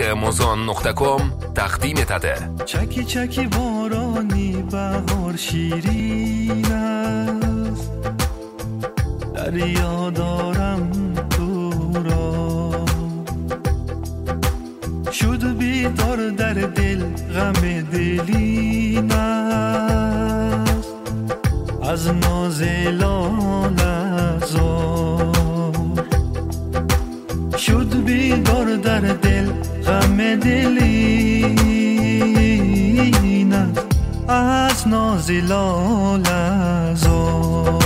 amazon.com تقدیم etadi. چکی چکی بارانی بهار شیرین است، دریا دارم تو را، شد بیدار در دل غم دلین است، از ناز لال زار شد بیدار در دل غم دلین است، از ناز لال زار.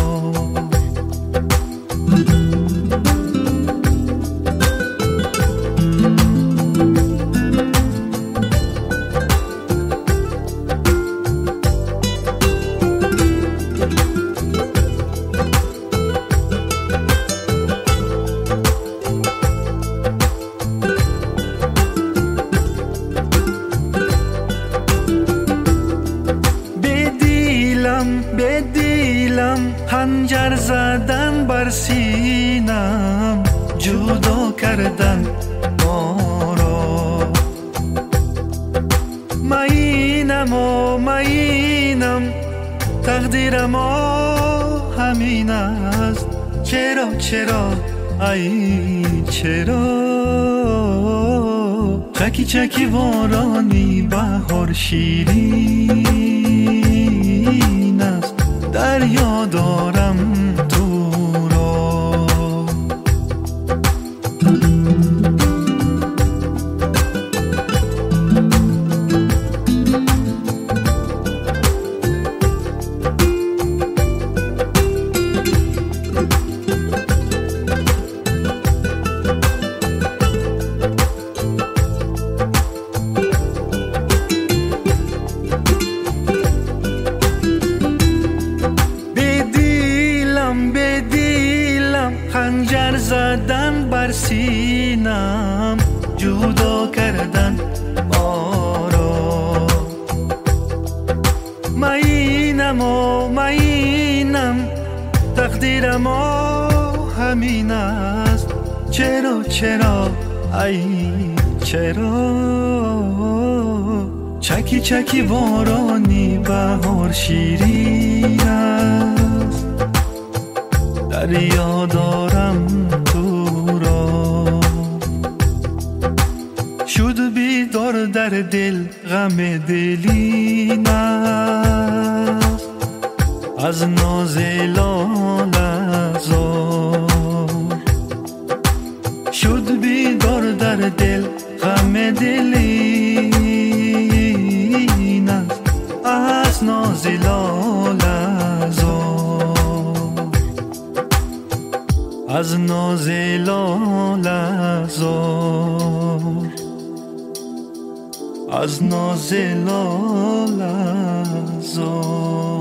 به دیلم خنجر زدن بر سینم، جدا کردن ما را، مینم تقدیرم همین است. چرا ای چرا چکی چکی بارانی بهار شیرین است، دریا دارم تو را، خنجر زدن بر سینم، جدا کردن ما را، مینم تقدیرم همین است. چرا ای چرا چکی چکی بارانی بهار شیرین است، دریا دارم تو را، شد بیدار در دل غم دلین است، از ناز لال زار شد بیدار در دل غم دلین است، از ناز لال زار، از ناز لال زار، از ناز لال زار.